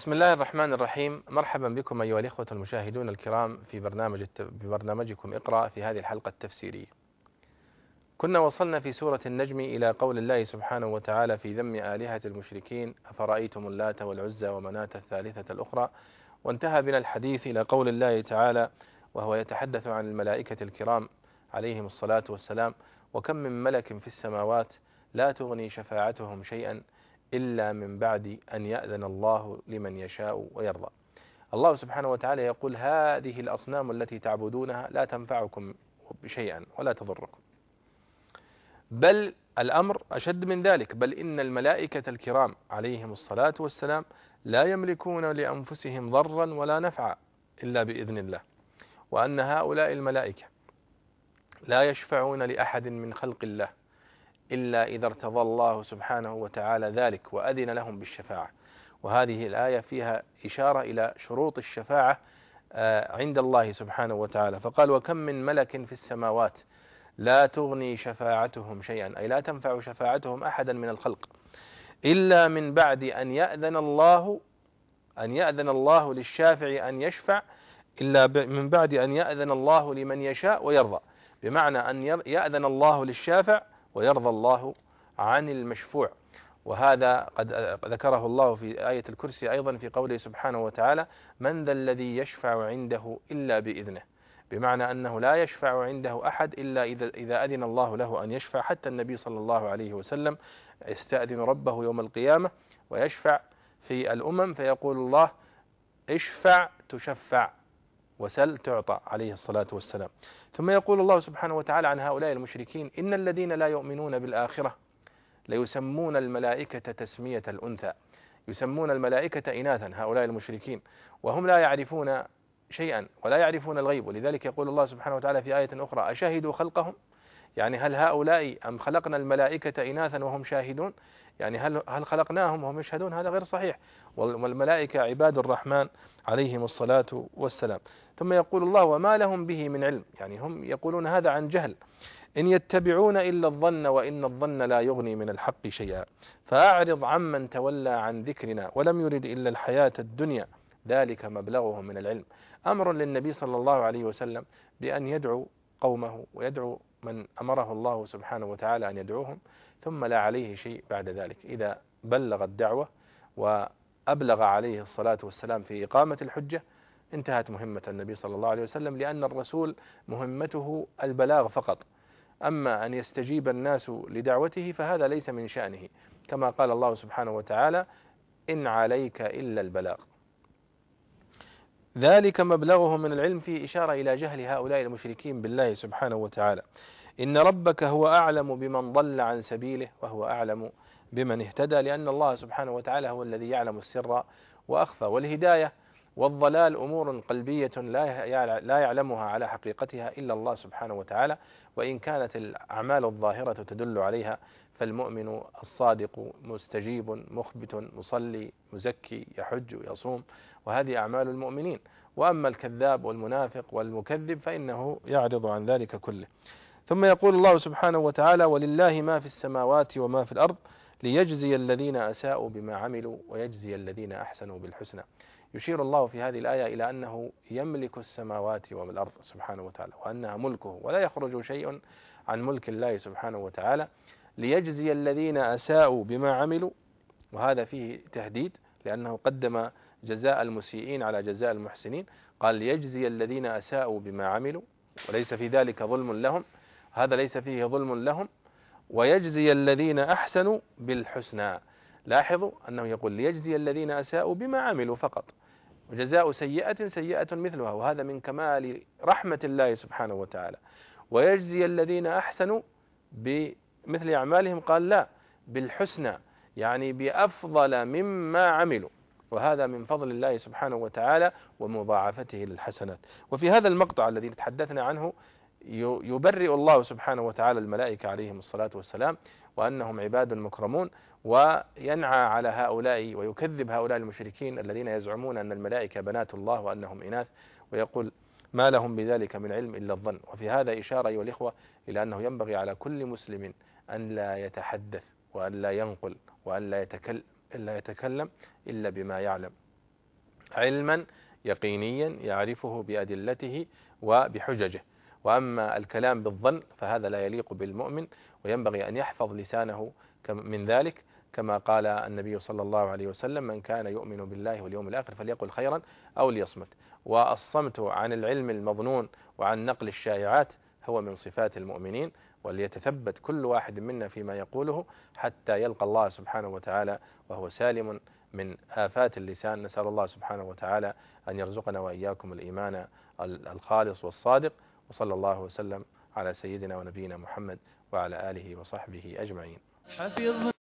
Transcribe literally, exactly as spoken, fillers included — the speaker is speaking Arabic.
بسم الله الرحمن الرحيم. مرحبا بكم أيها الإخوة المشاهدون الكرام في برنامج ببرنامجكم اقرأ في هذه الحلقة التفسيرية. كنا وصلنا في سورة النجم إلى قول الله سبحانه وتعالى في ذم آلهة المشركين: أفرأيتم اللات والعزى ومناة الثالثة الأخرى. وانتهى بنا الحديث إلى قول الله تعالى وهو يتحدث عن الملائكة الكرام عليهم الصلاة والسلام: وكم من ملك في السماوات لا تغني شفاعتهم شيئا إلا من بعد أن يأذن الله لمن يشاء ويرضى. الله سبحانه وتعالى يقول: هذه الأصنام التي تعبدونها لا تنفعكم بشيئا ولا تضركم، بل الأمر أشد من ذلك، بل إن الملائكة الكرام عليهم الصلاة والسلام لا يملكون لأنفسهم ضرا ولا نفعا إلا بإذن الله، وأن هؤلاء الملائكة لا يشفعون لأحد من خلق الله إلا إذا ارتضى الله سبحانه وتعالى ذلك وأذن لهم بالشفاعة. وهذه الآية فيها إشارة إلى شروط الشفاعة عند الله سبحانه وتعالى، فقال: وكم من ملك في السماوات لا تغني شفاعتهم شيئا، أي لا تنفع شفاعتهم أحدا من الخلق إلا من بعد أن يأذن الله أن يأذن الله للشافع أن يشفع، إلا من بعد أن يأذن الله لمن يشاء ويرضى، بمعنى أن يأذن الله للشافع ويرضى الله عن المشفوع. وهذا قد ذكره الله في آية الكرسي أيضا في قوله سبحانه وتعالى: من ذا الذي يشفع عنده إلا بإذنه، بمعنى أنه لا يشفع عنده أحد إلا إذا أذن الله له أن يشفع. حتى النبي صلى الله عليه وسلم يستأذن ربه يوم القيامة ويشفع في الأمم، فيقول الله: اشفع تشفع وسل تعطى، عليه الصلاة والسلام. ثم يقول الله سبحانه وتعالى عن هؤلاء المشركين: إن الذين لا يؤمنون بالآخرة ليسمون الملائكة تسمية الأنثى، يسمون الملائكة إناثا، هؤلاء المشركين، وهم لا يعرفون شيئا ولا يعرفون الغيب. ولذلك يقول الله سبحانه وتعالى في آية أخرى: أشهدوا خلقهم، يعني هل هؤلاء أم خلقنا الملائكة إناثا وهم شاهدون؟ يعني هل هل خلقناهم وهم يشهدون؟ هذا غير صحيح، والملائكة عباد الرحمن عليهم الصلاة والسلام. ثم يقول الله: وما لهم به من علم، يعني هم يقولون هذا عن جهل. إن يتبعون إلا الظن وإن الظن لا يغني من الحق شيئا، فأعرض عمن تولى عن ذكرنا ولم يرد إلا الحياة الدنيا ذلك مبلغهم من العلم. أمر للنبي صلى الله عليه وسلم بأن يدعو قومه ويدعو من أمره الله سبحانه وتعالى أن يدعوهم، ثم لا عليه شيء بعد ذلك. إذا بلغ الدعوة وأبلغ عليه الصلاة والسلام في إقامة الحجة انتهت مهمة النبي صلى الله عليه وسلم، لأن الرسول مهمته البلاغ فقط، أما أن يستجيب الناس لدعوته فهذا ليس من شأنه، كما قال الله سبحانه وتعالى: إن عليك إلا البلاغ. ذلك مبلغهم من العلم، في إشارة إلى جهل هؤلاء المشركين بالله سبحانه وتعالى. إن ربك هو أعلم بمن ضل عن سبيله وهو أعلم بمن اهتدى، لأن الله سبحانه وتعالى هو الذي يعلم السر وأخفى. والهداية والضلال أمور قلبية لا يعلمها على حقيقتها إلا الله سبحانه وتعالى، وإن كانت الأعمال الظاهرة تدل عليها، فالمؤمن الصادق مستجيب مخبت مصلي مزكي يحج يصوم، وهذه أعمال المؤمنين. وأما الكذاب والمنافق والمكذب فإنه يعرض عن ذلك كله. ثم يقول الله سبحانه وتعالى: ولله ما في السماوات وما في الأرض ليجزي الذين أساءوا بما عملوا ويجزي الذين أحسنوا بالحسنى. يشير الله في هذه الآية إلى أنه يملك السماوات والأرض سبحانه وتعالى، وأنها ملكه ولا يخرج شيء عن ملك الله سبحانه وتعالى. ليجزي الذين أساءوا بما عملوا، وهذا فيه تهديد، لأنه قدم جزاء المسيئين على جزاء المحسنين، قال: ليجزي الذين أساءوا بما عملوا، وليس في ذلك ظلم لهم، هذا ليس فيه ظلم لهم. ويجزي الذين أحسنوا بالحسنى. لاحظوا أنه يقول: ليجزي الذين أساءوا بما عملوا فقط، وجزاء سيئة سيئة مثلها، وهذا من كمال رحمة الله سبحانه وتعالى. ويجزي الذين أحسنوا بمثل أعمالهم، قال: لا، بالحسنى، يعني بأفضل مما عملوا، وهذا من فضل الله سبحانه وتعالى ومضاعفته للحسنات. وفي هذا المقطع الذي تحدثنا عنه يبرئ الله سبحانه وتعالى الملائكة عليهم الصلاة والسلام، وأنهم عباد مكرمون، وينعى على هؤلاء ويكذب هؤلاء المشركين الذين يزعمون أن الملائكة بنات الله وأنهم إناث، ويقول: ما لهم بذلك من علم إلا الظن. وفي هذا إشارة أيها الإخوة إلى أنه ينبغي على كل مسلم أن لا يتحدث وأن لا ينقل وأن لا يتكلم إلا يتكلم إلا بما يعلم علما يقينيا يعرفه بأدلته وبحججه. وأما الكلام بالظن فهذا لا يليق بالمؤمن، وينبغي أن يحفظ لسانه من ذلك، كما قال النبي صلى الله عليه وسلم: من كان يؤمن بالله واليوم الآخر فليقل خيرا أو ليصمت. والصمت عن العلم المظنون وعن نقل الشائعات هو من صفات المؤمنين، وليتثبت كل واحد منا فيما يقوله حتى يلقى الله سبحانه وتعالى وهو سالم من آفات اللسان. نسأل الله سبحانه وتعالى أن يرزقنا وإياكم الإيمان الخالص والصادق، وصلى الله وسلم على سيدنا ونبينا محمد وعلى آله وصحبه أجمعين.